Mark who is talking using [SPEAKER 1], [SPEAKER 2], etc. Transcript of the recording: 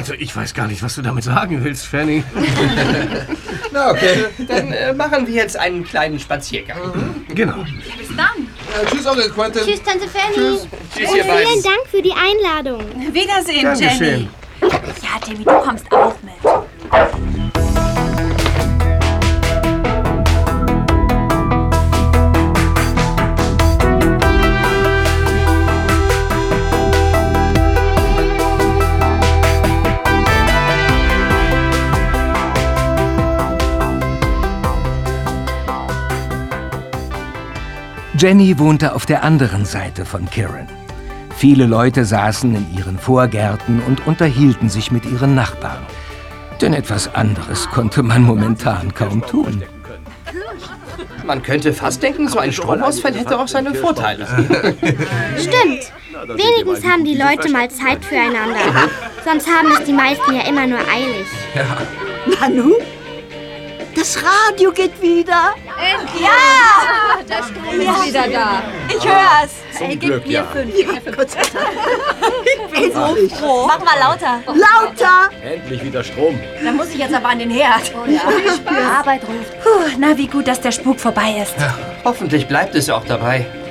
[SPEAKER 1] Also, ich weiß gar nicht, was du damit sagen willst, Fanny.
[SPEAKER 2] Na, okay. Dann machen wir jetzt einen kleinen Spaziergang.
[SPEAKER 1] Genau.
[SPEAKER 3] Ja, bis dann.
[SPEAKER 2] Tschüss, Onkel Quentin.
[SPEAKER 4] Tschüss, Tante Fanny.
[SPEAKER 2] Tschüss,
[SPEAKER 4] Und
[SPEAKER 2] ihr beiden.
[SPEAKER 4] vielen Dank für die Einladung.
[SPEAKER 3] Wiedersehen,
[SPEAKER 1] Gern
[SPEAKER 3] Jenny.
[SPEAKER 1] geschehen.
[SPEAKER 3] Ja, Timmy, du kommst auch mit.
[SPEAKER 5] Jenny wohnte auf der anderen Seite von Kirin. Viele Leute saßen in ihren Vorgärten und unterhielten sich mit ihren Nachbarn. Denn etwas anderes konnte man momentan kaum tun.
[SPEAKER 2] Man könnte fast denken, so ein Stromausfall hätte auch seine Vorteile.
[SPEAKER 4] Stimmt. Wenigstens haben die Leute mal Zeit füreinander. Sonst haben es die meisten ja immer nur eilig.
[SPEAKER 6] Nanu? Das Radio geht wieder.
[SPEAKER 3] Ja! Der Strom ist wieder da. Ich hör's.
[SPEAKER 7] Zum Glück, ja.
[SPEAKER 6] Gott sei Dank. Ich bin so froh.
[SPEAKER 3] Mach mal lauter.
[SPEAKER 6] Lauter!
[SPEAKER 7] Endlich wieder Strom.
[SPEAKER 3] Dann muss ich jetzt aber an den Herd. Oh, ja. Arbeit ruft. Puh, na, wie gut, dass der Spuk vorbei ist.
[SPEAKER 2] Hoffentlich bleibt es auch dabei.